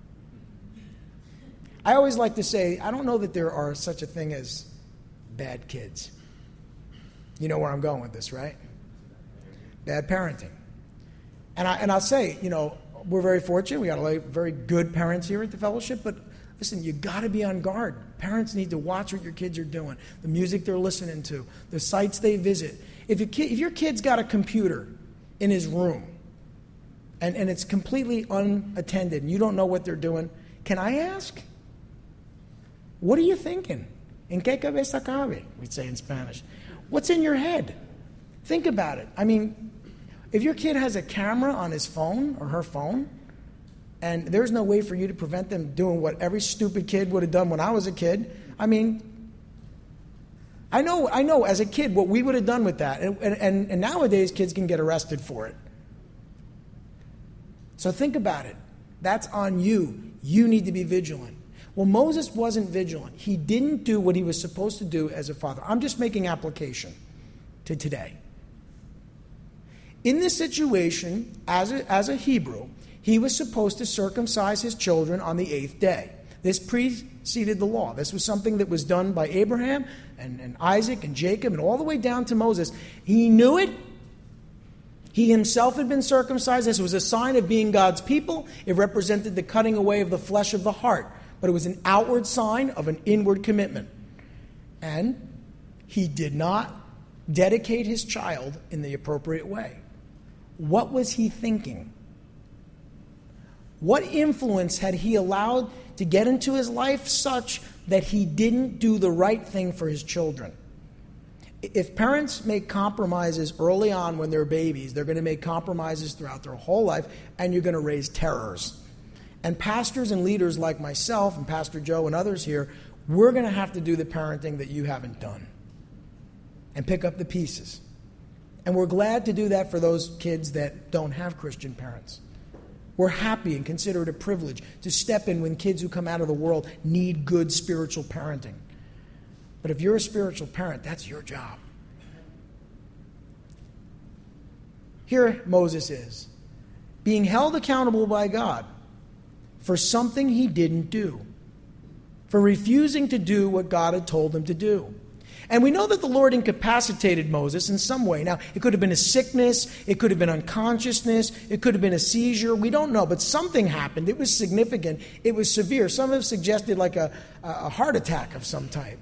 I always like to say, I don't know that there are such a thing as bad kids. You know where I'm going with this, right? Bad parenting. And I'll say, we're very fortunate. We got a lot of very good parents here at the fellowship, but listen, you got to be on guard. Parents need to watch what your kids are doing, the music they're listening to, the sites they visit. If your kid's got a computer in his room and it's completely unattended and you don't know what they're doing, can I ask? What are you thinking? ¿En qué cabeza cabe? We'd say in Spanish. What's in your head? Think about it. I mean, if your kid has a camera on his phone or her phone, and there's no way for you to prevent them doing what every stupid kid would have done when I was a kid, I mean, I know as a kid what we would have done with that. And nowadays kids can get arrested for it. So think about it. That's on you. You need to be vigilant. Well, Moses wasn't vigilant. He didn't do what he was supposed to do as a father. I'm just making application to today. In this situation, as a Hebrew, he was supposed to circumcise his children on the 8th day. This preceded the law. This was something that was done by Abraham and Isaac and Jacob and all the way down to Moses. He knew it. He himself had been circumcised. This was a sign of being God's people. It represented the cutting away of the flesh of the heart. But it was an outward sign of an inward commitment. And he did not dedicate his child in the appropriate way. What was he thinking? What influence had he allowed to get into his life such that he didn't do the right thing for his children? If parents make compromises early on when they're babies, they're going to make compromises throughout their whole life, and you're going to raise terrors. And pastors and leaders like myself and Pastor Joe and others here, we're going to have to do the parenting that you haven't done and pick up the pieces. And we're glad to do that for those kids that don't have Christian parents. We're happy and consider it a privilege to step in when kids who come out of the world need good spiritual parenting. But if you're a spiritual parent, that's your job. Here Moses is, being held accountable by God for something he didn't do, for refusing to do what God had told him to do. And we know that the Lord incapacitated Moses in some way. Now, it could have been a sickness, it could have been unconsciousness, it could have been a seizure. We don't know, but something happened. It was significant. It was severe. Some have suggested like a heart attack of some type.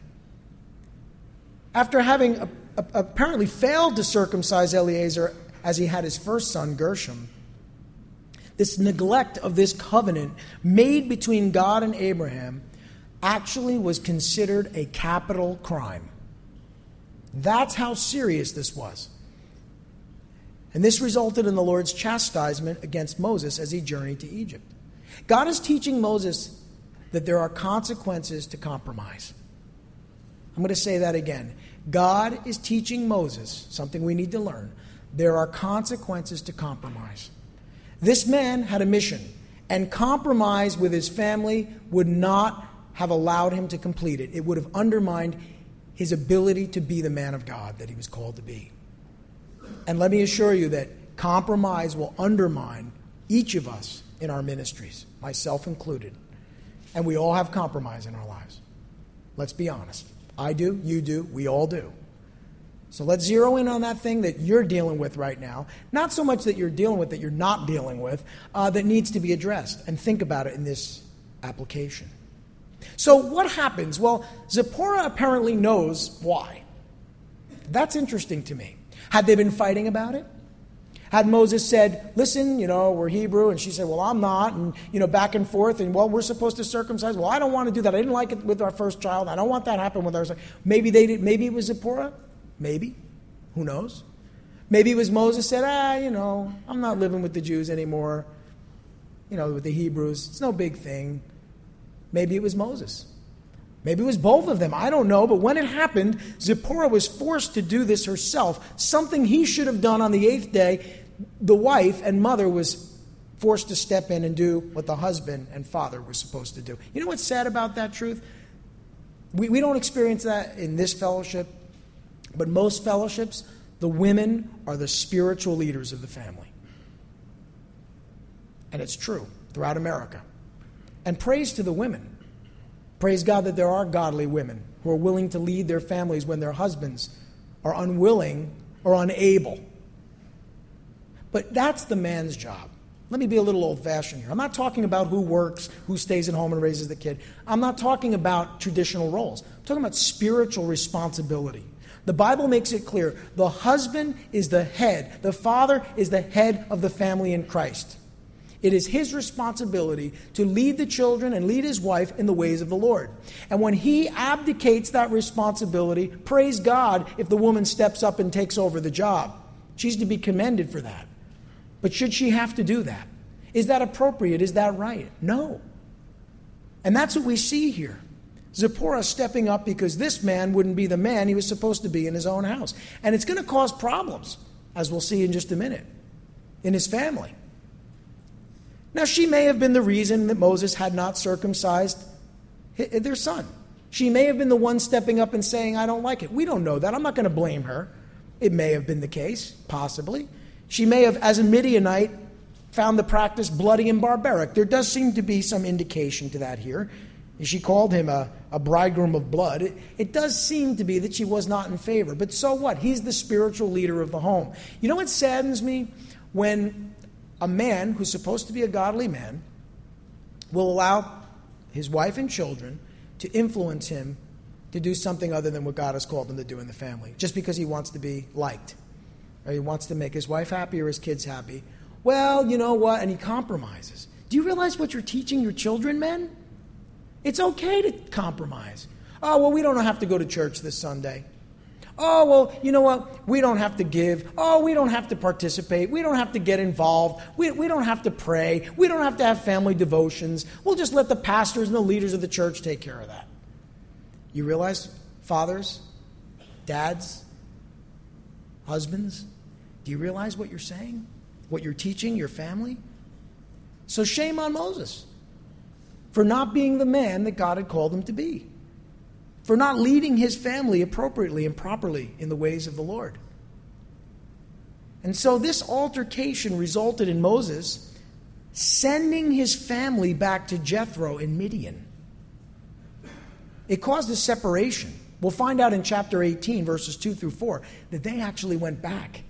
After having apparently failed to circumcise Eliezer as he had his first son, Gershom, this neglect of this covenant made between God and Abraham actually was considered a capital crime. That's how serious this was. And this resulted in the Lord's chastisement against Moses as he journeyed to Egypt. God is teaching Moses that there are consequences to compromise. I'm going to say that again. God is teaching Moses something we need to learn. There are consequences to compromise. This man had a mission, and compromise with his family would not have allowed him to complete it. It would have undermined his ability to be the man of God that he was called to be. And let me assure you that compromise will undermine each of us in our ministries, myself included. And we all have compromise in our lives. Let's be honest. I do, you do, we all do. So let's zero in on that thing that you're dealing with right now. Not so much that you're dealing with, that you're not dealing with, that needs to be addressed. And think about it in this application. So what happens? Well, Zipporah apparently knows why. That's interesting to me. Had they been fighting about it? Had Moses said, listen, we're Hebrew, and she said, well, I'm not, and, back and forth, and, well, we're supposed to circumcise. Well, I don't want to do that. I didn't like it with our first child. I don't want that to happen with our second. Maybe they did. Maybe it was Zipporah. Maybe. Who knows? Maybe it was Moses said, I'm not living with the Jews anymore, with the Hebrews. It's no big thing. Maybe it was Moses. Maybe it was both of them. I don't know. But when it happened, Zipporah was forced to do this herself. Something he should have done on the 8th day. The wife and mother was forced to step in and do what the husband and father were supposed to do. You know what's sad about that truth? We don't experience that in this fellowship. But most fellowships, the women are the spiritual leaders of the family. And it's true throughout America. And praise to the women. Praise God that there are godly women who are willing to lead their families when their husbands are unwilling or unable. But that's the man's job. Let me be a little old-fashioned here. I'm not talking about who works, who stays at home and raises the kid. I'm not talking about traditional roles. I'm talking about spiritual responsibility. The Bible makes it clear. The husband is the head. The father is the head of the family in Christ. It is his responsibility to lead the children and lead his wife in the ways of the Lord. And when he abdicates that responsibility, praise God if the woman steps up and takes over the job. She's to be commended for that. But should she have to do that? Is that appropriate? Is that right? No. And that's what we see here. Zipporah stepping up because this man wouldn't be the man he was supposed to be in his own house. And it's going to cause problems, as we'll see in just a minute, in his family. Now, she may have been the reason that Moses had not circumcised their son. She may have been the one stepping up and saying, I don't like it. We don't know that. I'm not going to blame her. It may have been the case, possibly. She may have, as a Midianite, found the practice bloody and barbaric. There does seem to be some indication to that here. She called him a bridegroom of blood. It does seem to be that she was not in favor. But so what? He's the spiritual leader of the home. You know what saddens me? When a man who's supposed to be a godly man will allow his wife and children to influence him to do something other than what God has called him to do in the family, just because he wants to be liked, or he wants to make his wife happy or his kids happy. Well, you know what? And he compromises. Do you realize what you're teaching your children, men? It's okay to compromise. Oh, well, we don't have to go to church this Sunday. Oh, well, you know what? We don't have to give. Oh, we don't have to participate. We don't have to get involved. We don't have to pray. We don't have to have family devotions. We'll just let the pastors and the leaders of the church take care of that. You realize, fathers, dads, husbands, do you realize what you're saying? What you're teaching your family? So shame on Moses for not being the man that God had called him to be, for not leading his family appropriately and properly in the ways of the Lord. And so this altercation resulted in Moses sending his family back to Jethro in Midian. It caused a separation. We'll find out in chapter 18, verses 2 through 4, that they actually went back.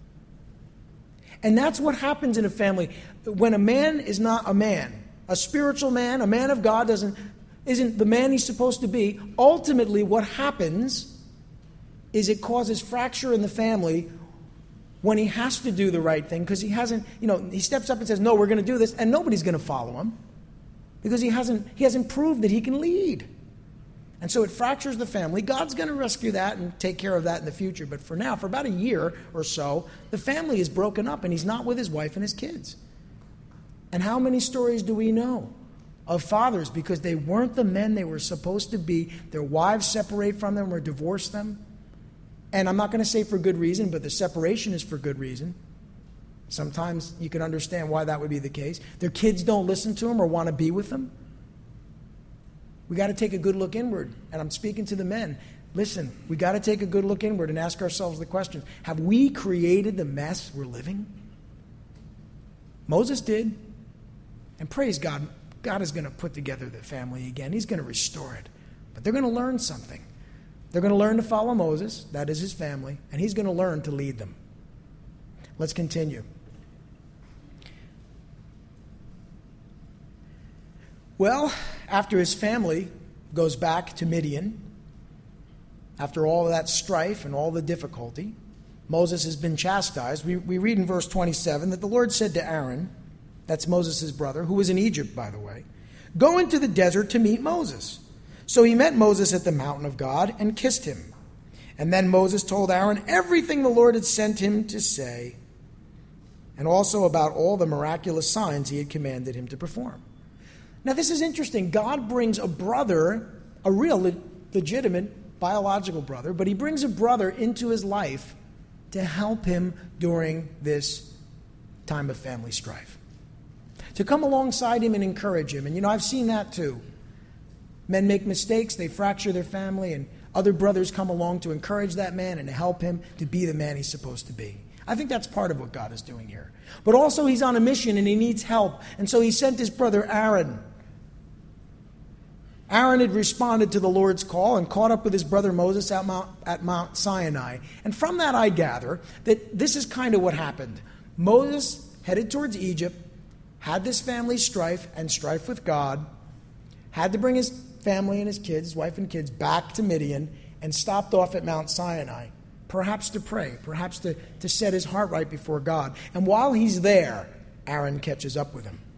And that's what happens in a family. When a man is not a man, a spiritual man, a man of God isn't the man he's supposed to be, ultimately what happens is it causes fracture in the family when he has to do the right thing, because he hasn't, he steps up and says, no, we're going to do this, and nobody's going to follow him because he hasn't proved that he can lead. And so it fractures the family. God's going to rescue that and take care of that in the future. But for now, for about a year or so, the family is broken up and he's not with his wife and his kids. And how many stories do we know of fathers, because they weren't the men they were supposed to be, their wives separate from them or divorce them? And I'm not going to say for good reason, but the separation is for good reason. Sometimes you can understand why that would be the case. Their kids don't listen to them or want to be with them. We got to take a good look inward. And I'm speaking to the men. Listen, we got to take a good look inward and ask ourselves the question, have we created the mess we're living? Moses did. And praise God, God is going to put together the family again. He's going to restore it. But they're going to learn something. They're going to learn to follow Moses, that is his family, and he's going to learn to lead them. Let's continue. Well, after his family goes back to Midian, after all of that strife and all the difficulty, Moses has been chastised. We read in verse 27 that the Lord said to Aaron, that's Moses' brother, who was in Egypt, by the way, go into the desert to meet Moses. So he met Moses at the mountain of God and kissed him. And then Moses told Aaron everything the Lord had sent him to say, and also about all the miraculous signs he had commanded him to perform. Now this is interesting. God brings a brother, a real legitimate biological brother, but he brings a brother into his life to help him during this time of family strife. To come alongside him and encourage him. And I've seen that too. Men make mistakes, they fracture their family, and other brothers come along to encourage that man and to help him to be the man he's supposed to be. I think that's part of what God is doing here. But also he's on a mission and he needs help. And so he sent his brother Aaron. Aaron had responded to the Lord's call and caught up with his brother Moses at Mount Sinai. And from that I gather that this is kind of what happened. Moses headed towards Egypt, had this family strife and strife with God, had to bring his family and his kids, his wife and kids, back to Midian, and stopped off at Mount Sinai, perhaps to pray, perhaps to set his heart right before God. And while he's there, Aaron catches up with him.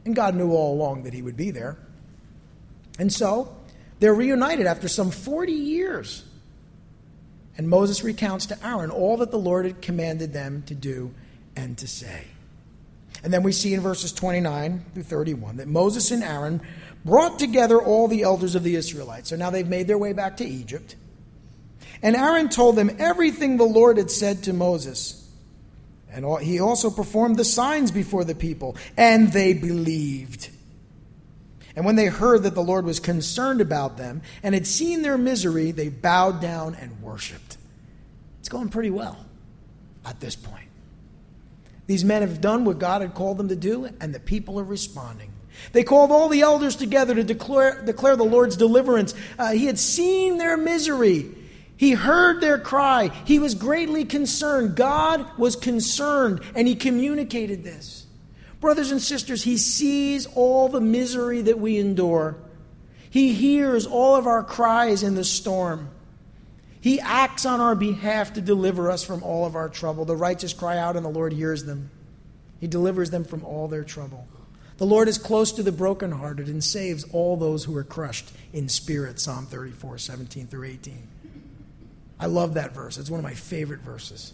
And God knew all along that he would be there. And so they're reunited after some 40 years. And Moses recounts to Aaron all that the Lord had commanded them to do and to say. And then we see in verses 29 through 31 that Moses and Aaron brought together all the elders of the Israelites. So now they've made their way back to Egypt. And Aaron told them everything the Lord had said to Moses. And he also performed the signs before the people, and they believed. And when they heard that the Lord was concerned about them and had seen their misery, they bowed down and worshipped. It's going pretty well at this point. These men have done what God had called them to do, and the people are responding. They called all the elders together to declare the Lord's deliverance. He had seen their misery. He heard their cry. He was greatly concerned. God was concerned, and he communicated this. Brothers and sisters, he sees all the misery that we endure. He hears all of our cries in the storm. He acts on our behalf to deliver us from all of our trouble. The righteous cry out, and the Lord hears them. He delivers them from all their trouble. The Lord is close to the brokenhearted and saves all those who are crushed in spirit. Psalm 34, 17 through 18. I love that verse. It's one of my favorite verses.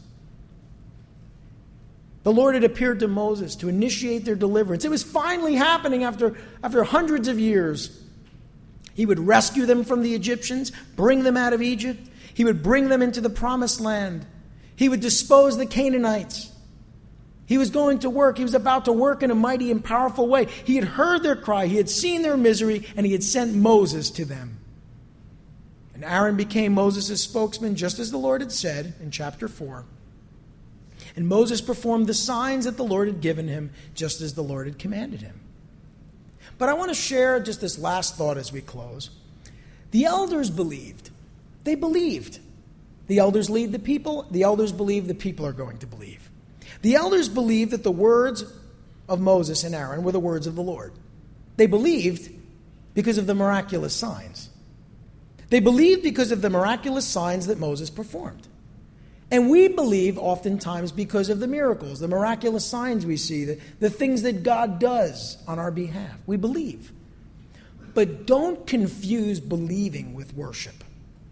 The Lord had appeared to Moses to initiate their deliverance. It was finally happening after hundreds of years. He would rescue them from the Egyptians, bring them out of Egypt. He would bring them into the promised land. He would dispose the Canaanites. He was going to work. He was about to work in a mighty and powerful way. He had heard their cry. He had seen their misery, and he had sent Moses to them. And Aaron became Moses' spokesman, just as the Lord had said in chapter 4. And Moses performed the signs that the Lord had given him, just as the Lord had commanded him. But I want to share just this last thought as we close. The elders believed. They believed. The elders lead the people. The elders believe the people are going to believe. The elders believed that the words of Moses and Aaron were the words of the Lord. They believed because of the miraculous signs. They believed because of the miraculous signs that Moses performed. And we believe oftentimes because of the miracles, the miraculous signs we see, the things that God does on our behalf. We believe. But don't confuse believing with worship.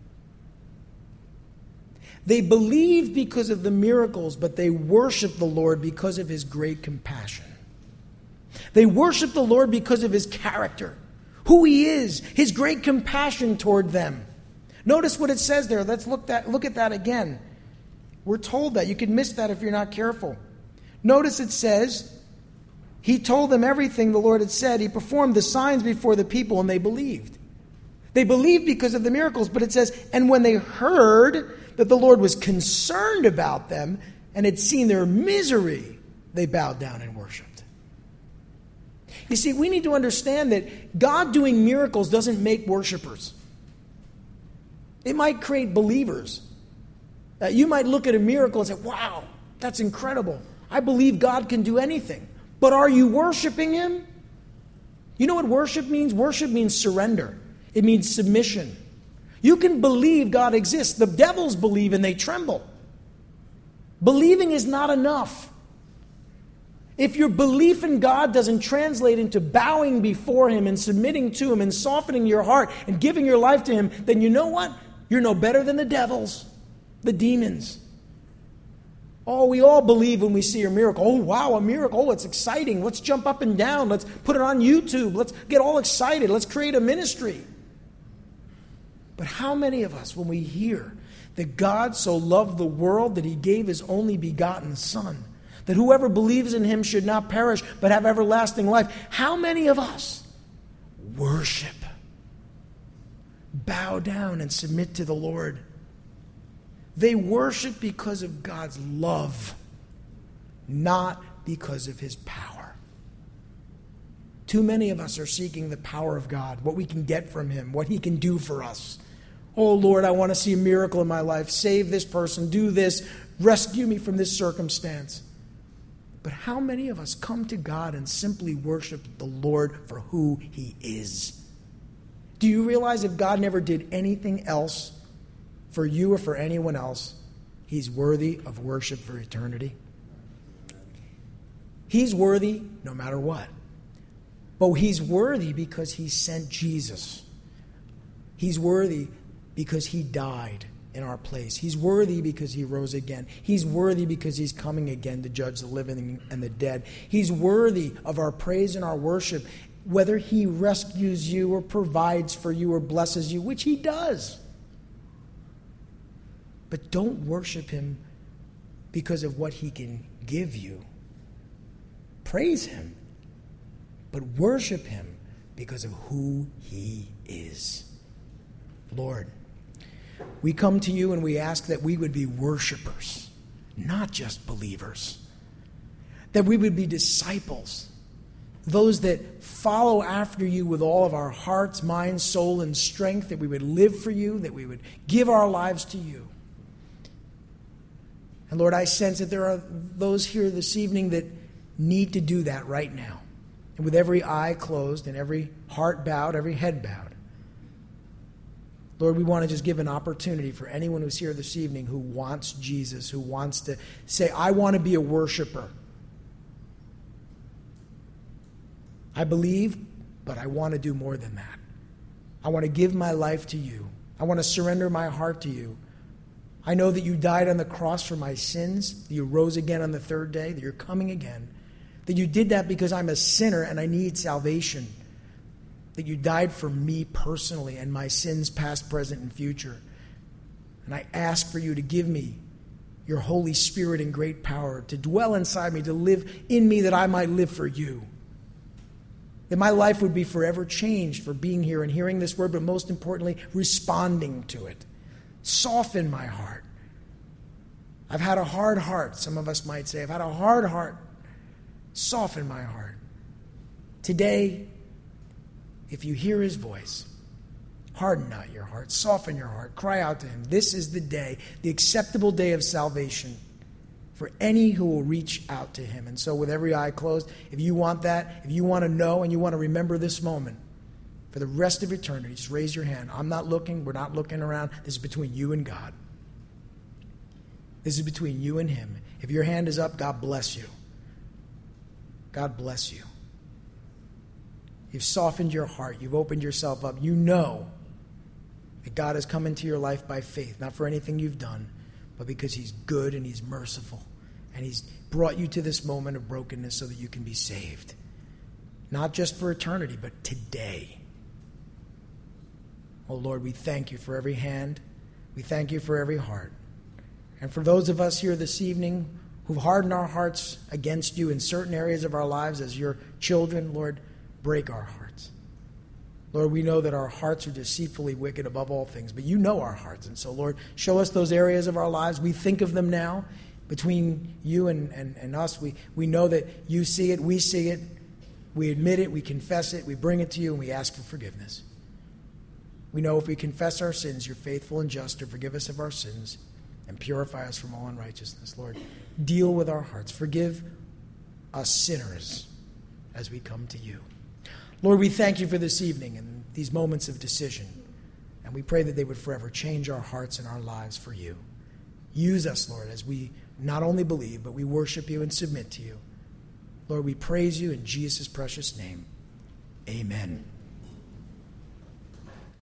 They believed because of the miracles, but they worshiped the Lord because of his great compassion. They worshiped the Lord because of his character, who he is, his great compassion toward them. Notice what it says there. Let's look at that again. We're told that. You could miss that if you're not careful. Notice it says, he told them everything the Lord had said. He performed the signs before the people, and they believed. They believed because of the miracles, but it says, and when they heard that the Lord was concerned about them and had seen their misery, they bowed down and worshiped. You see, we need to understand that God doing miracles doesn't make worshipers. It might create believers. You might look at a miracle and say, wow, that's incredible. I believe God can do anything. But are you worshiping him? You know what worship means? Worship means surrender. It means submission. You can believe God exists. The devils believe and they tremble. Believing is not enough. If your belief in God doesn't translate into bowing before him and submitting to him and softening your heart and giving your life to him, then you know what? You're no better than the devils, the demons. Oh, we all believe when we see a miracle. Oh, wow, a miracle. Oh, it's exciting. Let's jump up and down. Let's put it on YouTube. Let's get all excited. Let's create a ministry. But how many of us, when we hear that God so loved the world that he gave his only begotten Son, that whoever believes in him should not perish but have everlasting life, how many of us worship, bow down, and submit to the Lord? They worship because of God's love, not because of his power. Too many of us are seeking the power of God, what we can get from him, what he can do for us. Oh, Lord, I want to see a miracle in my life. Save this person, do this, rescue me from this circumstance. But how many of us come to God and simply worship the Lord for who he is? Do you realize if God never did anything else for you or for anyone else, he's worthy of worship for eternity? He's worthy no matter what. But he's worthy because he sent Jesus. He's worthy because he died in our place. He's worthy because he rose again. He's worthy because he's coming again to judge the living and the dead. He's worthy of our praise and our worship, whether he rescues you or provides for you or blesses you, which he does. But don't worship him because of what he can give you. Praise him, but worship him because of who he is. Lord, we come to you and we ask that we would be worshipers, not just believers. That we would be disciples, those that follow after you with all of our hearts, minds, soul, and strength, that we would live for you, that we would give our lives to you. And Lord, I sense that there are those here this evening that need to do that right now. And with every eye closed and every heart bowed, every head bowed, Lord, we want to just give an opportunity for anyone who's here this evening who wants Jesus, who wants to say, I want to be a worshiper. I believe, but I want to do more than that. I want to give my life to you. I want to surrender my heart to you. I know that you died on the cross for my sins, that you rose again on the third day, that you're coming again, that you did that because I'm a sinner and I need salvation, that you died for me personally and my sins past, present, and future. And I ask for you to give me your Holy Spirit in great power, to dwell inside me, to live in me that I might live for you. That my life would be forever changed for being here and hearing this word, but most importantly, responding to it. Soften my heart. I've had a hard heart, some of us might say. I've had a hard heart. Soften my heart. Today, if you hear his voice, harden not your heart, soften your heart, cry out to him. This is the day, the acceptable day of salvation for any who will reach out to him. And so with every eye closed, if you want that, if you want to know and you want to remember this moment for the rest of eternity, just raise your hand. I'm not looking, we're not looking around. This is between you and God. This is between you and him. If your hand is up, God bless you. God bless you. You've softened your heart. You've opened yourself up. You know that God has come into your life by faith, not for anything you've done, but because he's good and he's merciful. And he's brought you to this moment of brokenness so that you can be saved. Not just for eternity, but today. Oh Lord, we thank you for every hand. We thank you for every heart. And for those of us here this evening who've hardened our hearts against you in certain areas of our lives as your children, Lord, break our hearts. Lord, we know that our hearts are deceitfully wicked above all things, but you know our hearts. And so, Lord, show us those areas of our lives. We think of them now. Between you and us, we know that you see it, we see it, we admit it, we confess it, we bring it to you, and we ask for forgiveness. We know if we confess our sins, you're faithful and just to forgive us of our sins and purify us from all unrighteousness. Lord, deal with our hearts. Forgive us sinners as we come to you. Lord, we thank you for this evening and these moments of decision. And we pray that they would forever change our hearts and our lives for you. Use us, Lord, as we not only believe, but we worship you and submit to you. Lord, we praise you in Jesus' precious name. Amen.